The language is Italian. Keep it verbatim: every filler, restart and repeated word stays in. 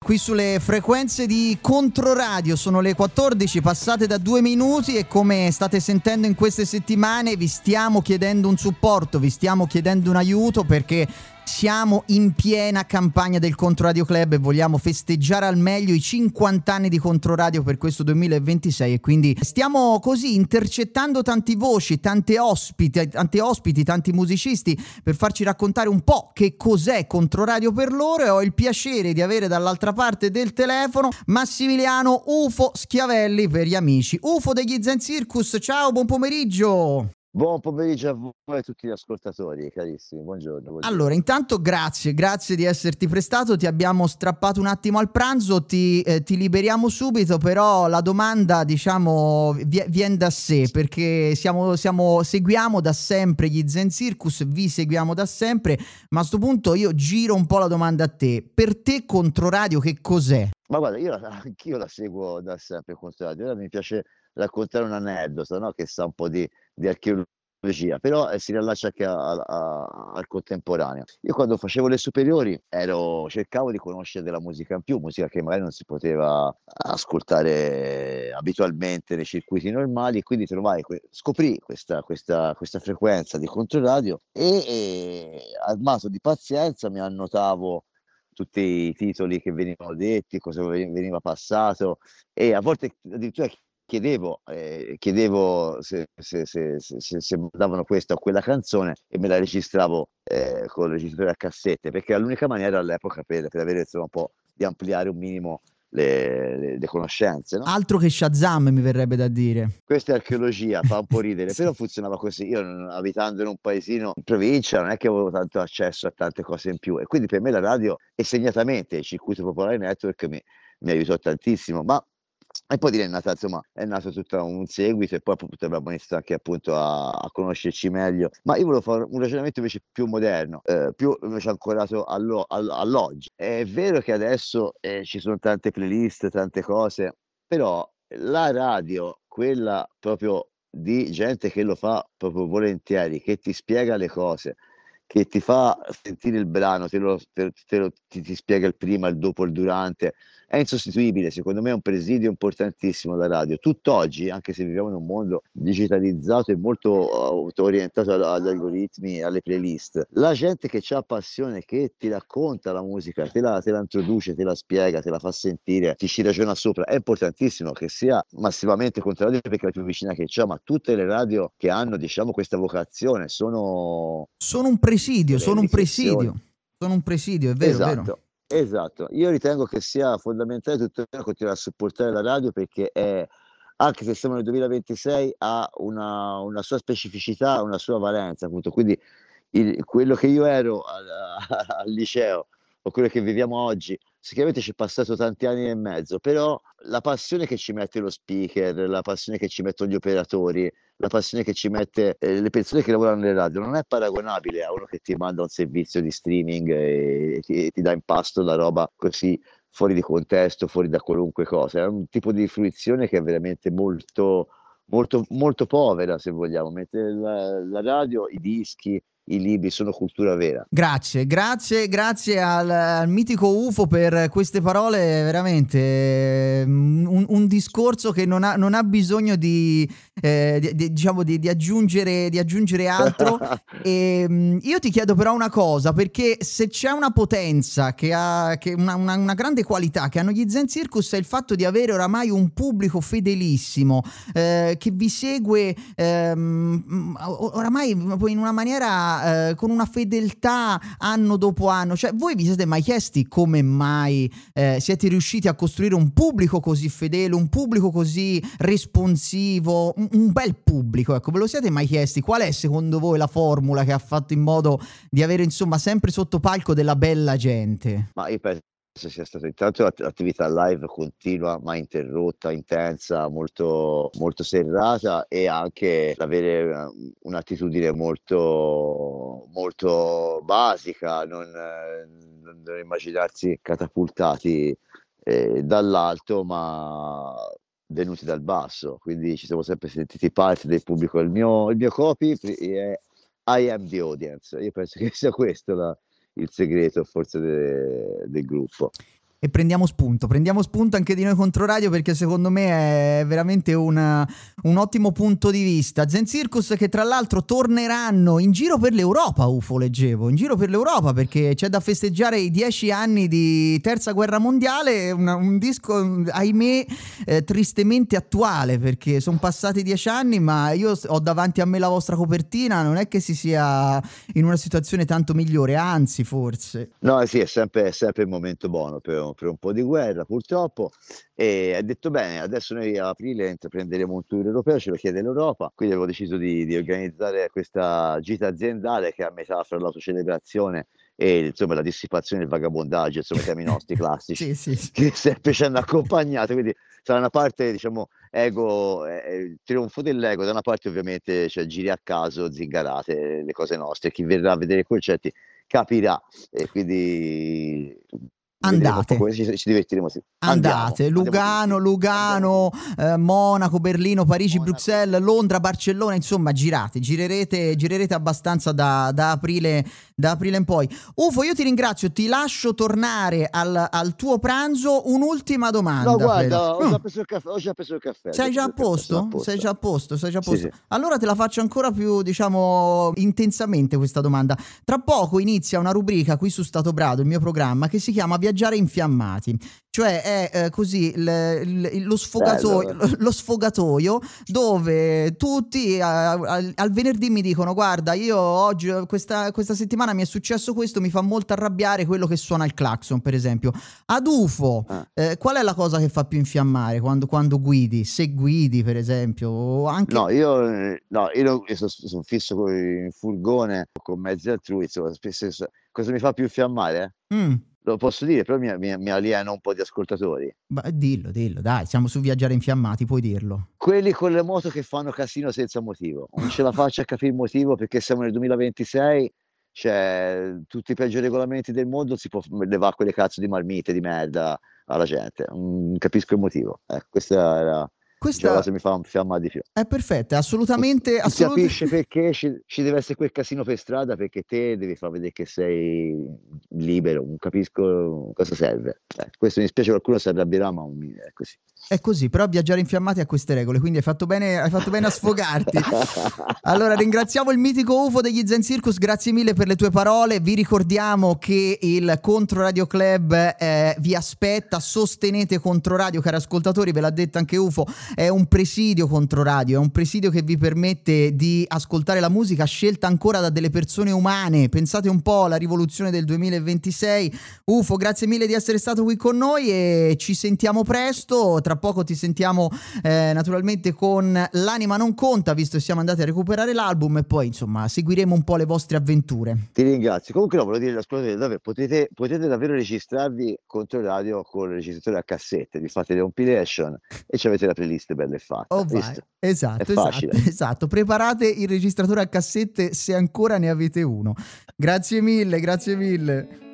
Qui sulle frequenze di Controradio sono le quattordici passate da due minuti e come state sentendo in queste settimane vi stiamo chiedendo un supporto, vi stiamo chiedendo un aiuto perché siamo in piena campagna del Controradio Club e vogliamo festeggiare al meglio i cinquanta anni di Controradio per questo duemilaventisei e quindi stiamo così intercettando tante voci, tante ospiti, tanti ospiti, tanti musicisti per farci raccontare un po' che cos'è Controradio per loro e ho il piacere di avere dall'altra parte del telefono Massimiliano Ufo Schiavelli per gli amici. Ufo degli Zen Circus, ciao, buon pomeriggio! Buon pomeriggio a voi e a tutti gli ascoltatori, carissimi, buongiorno, buongiorno. Allora, intanto grazie, grazie di esserti prestato, ti abbiamo strappato un attimo al pranzo, ti, eh, ti liberiamo subito, però la domanda, diciamo, vie- viene da sé, perché siamo, siamo, seguiamo da sempre gli Zen Circus, vi seguiamo da sempre, ma a sto punto io giro un po' la domanda a te. Per te Controradio che cos'è? Ma guarda, io la- anch'io la seguo da sempre Controradio, ora mi piace raccontare un aneddoto, no? Che sa un po' di, di archeologia, però eh, si riallaccia anche a- a- al contemporaneo. Io quando facevo le superiori ero, cercavo di conoscere della musica in più, musica che magari non si poteva ascoltare abitualmente nei circuiti normali, quindi trovai, que- scoprì questa, questa, questa frequenza di Controradio e, e armato di pazienza mi annotavo tutti i titoli che venivano detti, cosa ve- veniva passato e a volte addirittura chiedevo, eh, chiedevo se, se, se, se, se, se davano questa o quella canzone e me la registravo eh, con il registratore a cassette, perché era l'unica maniera all'epoca per, per avere insomma, un po' di ampliare un minimo le, le, le conoscenze, no? Altro che Shazam mi verrebbe da dire. Questa è archeologia, fa un po' ridere, Sì. però funzionava così. Io non- abitando in un paesino in provincia non è che avevo tanto accesso a tante cose in più e quindi per me la radio e segnatamente il Circuito Popolare Network mi, mi aiutò tantissimo, ma e poi dire è nata, insomma, è nato tutto un seguito e poi appunto abbiamo iniziato anche appunto a, a conoscerci meglio. Ma io volevo fare un ragionamento invece più moderno, eh, più invece ancorato allo- all- all'oggi. È vero che adesso eh, ci sono tante playlist, tante cose, però la radio, quella proprio di gente che lo fa proprio volentieri, che ti spiega le cose, che ti fa sentire il brano, te lo, te- te lo- ti, ti spiega il prima, il dopo, il durante, è insostituibile. Secondo me è un presidio importantissimo la radio. Tutt'oggi, anche se viviamo in un mondo digitalizzato e molto uh, orientato ad- agli algoritmi, alle playlist, la gente che ha passione, che ti racconta la musica, te la, te la introduce, te la spiega, te la fa sentire, ti ci ragiona sopra, è importantissimo che sia massivamente Controradio perché è la più vicina che c'è, ma tutte le radio che hanno, diciamo, questa vocazione sono Sono un presidio, delle sono un riflessioni. presidio, sono un presidio, è vero, è vero. Esatto, esatto. Io ritengo che sia fondamentale tuttora continuare a supportare la radio perché è, anche se siamo nel duemilaventisei, ha una, una sua specificità, una sua valenza, appunto. Quindi il- quello che io ero al, al liceo o quello che viviamo oggi, sicuramente ci è passato tanti anni e mezzo, però la passione che ci mette lo speaker, la passione che ci mettono gli operatori, la passione che ci mette eh, le persone che lavorano nelle radio non è paragonabile a uno che ti manda un servizio di streaming e ti, ti dà in pasto la roba così fuori di contesto, fuori da qualunque cosa. È un tipo di fruizione che è veramente molto, molto, molto povera, se vogliamo. Mentre la, la radio, i dischi, i libri sono cultura vera. Grazie, grazie, grazie al, al mitico Ufo per queste parole, veramente eh, un, un discorso che non ha, non ha bisogno di, eh, di- di- diciamo di, di aggiungere, di aggiungere altro. E, mm, io ti chiedo però una cosa, perché se c'è una potenza che ha che una, una- una grande qualità che hanno gli Zen Circus è il fatto di avere oramai un pubblico fedelissimo eh, che vi segue ehm, o- oramai in una maniera eh, con una fedeltà anno dopo anno. Cioè, voi vi siete mai chiesti come mai eh, siete riusciti a costruire un pubblico così fedele, un pubblico così responsivo, un, un bel pubblico? Ecco, ve lo siete mai chiesti? Qual è secondo voi la formula che ha fatto in modo di avere insomma sempre sotto palco della bella gente? Ma io penso sia stata intanto l'at- l'attività live continua, mai interrotta, intensa, molto, molto serrata e anche l'avere una- un'attitudine molto, molto basica, non, eh, non non immaginarsi catapultati eh, dall'alto, ma venuti dal basso. Quindi ci siamo sempre sentiti parte del pubblico. Il mio, il mio copy è I am the audience. Io penso che sia questo la il segreto forse de del gruppo. e prendiamo spunto, prendiamo spunto anche di noi Controradio, perché secondo me è veramente un, un ottimo punto di vista. Zen Circus che tra l'altro torneranno in giro per l'Europa, U F O, leggevo, in giro per l'Europa, perché c'è da festeggiare i dieci anni di Terza Guerra Mondiale, una, un disco ahimè eh, tristemente attuale, perché sono passati dieci anni ma io ho davanti a me la vostra copertina, non è che si sia in una situazione tanto migliore, anzi forse. No, sì, è sempre, è sempre il momento buono per, per un po' di guerra, purtroppo. E ha detto bene, adesso noi a aprile intraprenderemo un tour europeo, ce lo chiede l'Europa, quindi avevo deciso di, di organizzare questa gita aziendale che è a metà fra l'autocelebrazione e insomma la dissipazione e il vagabondaggio, insomma i temi nostri classici, sì, sì, sì. che sempre ci hanno accompagnato, quindi sarà una parte, diciamo, ego, eh, il trionfo dell'ego, da una parte ovviamente cioè, giri a caso, zingarate, le cose nostre, chi verrà a vedere i concerti capirà, e quindi andate, ci, ci divertiremo. Sì. andate, andiamo, Lugano, andiamo Lugano, andiamo eh, Monaco, Berlino, Parigi, Monaco. Bruxelles, Londra, Barcellona, insomma girate, girerete, girerete abbastanza da, da, aprile, da aprile in poi. U F O, io ti ringrazio, ti lascio tornare al, al tuo pranzo. Un'ultima domanda. No, guarda, però. ho, Mm. già preso il caffè, ho già preso il caffè. Sei già a posto? Caffè, Sei già a posto? Sei già a Sì, posto? sì. Allora te la faccio ancora più, diciamo, intensamente questa domanda. Tra poco inizia una rubrica qui su Stato Brado, il mio programma, che si chiama Viaggiare Infiammati. Cioè è eh, così l- l- lo, sfogatoio, Bello. lo sfogatoio dove tutti a- al, al venerdì mi dicono: guarda, io oggi, questa, questa settimana mi è successo questo, mi fa molto arrabbiare quello che suona il clacson, per esempio. Ad U F O, Ah. eh, qual è la cosa che fa più infiammare quando, quando guidi? Se guidi, per esempio, o anche... No, io, eh, no, io, non- io sono, sono fisso con il furgone, con mezzi altrui, insomma, spesso- cosa mi fa più infiammare? Mm, Lo posso dire, però mi, mi, mi aliena un po' di ascoltatori. beh, dillo, dillo, dai, siamo su Viaggiare Infiammati, puoi dirlo. Quelli con le moto che fanno casino senza motivo. Non ce la faccio a capire il motivo, perché siamo nel duemilaventisei, cioè tutti i peggio regolamenti del mondo, si può levare quelle cazzo di marmite di merda alla gente. Non capisco il motivo. Eh, questa era diciamo, la cosa Questa che mi fa infiammare di più. è perfetta, è Non, assolutamente... non si assolut- capisce perché ci, ci deve essere quel casino per strada, perché te devi far vedere che sei libero. Non capisco cosa serve. Eh, questo mi spiace, qualcuno si arrabbierà, ma mi- è così. È così, però Viaggiare Infiammati ha queste regole, quindi hai fatto bene, hai fatto bene a sfogarti. Allora, ringraziamo il mitico U F O degli Zen Circus, grazie mille per le tue parole. Vi ricordiamo che il Controradio Club eh, vi aspetta, sostenete Controradio, cari ascoltatori, ve l'ha detto anche U F O, è un presidio Controradio, è un presidio che vi permette di ascoltare la musica scelta ancora da delle persone umane. Pensate un po' alla rivoluzione del duemilaventisei. U F O, grazie mille di essere stato qui con noi e ci sentiamo presto. Tra poco ti sentiamo eh, naturalmente con L'anima non conta, visto che siamo andati a recuperare l'album, e poi insomma seguiremo un po' le vostre avventure. Ti ringrazio. Comunque no, volevo dire all'ascoltatore, davvero, potete, potete davvero registrarvi Controradio con il registratore a cassette, vi fate le compilation e ci avete la playlist bella e fatta. Oh vai, Visto? esatto, È facile. esatto, esatto. Preparate il registratore a cassette se ancora ne avete uno. Grazie mille, grazie mille.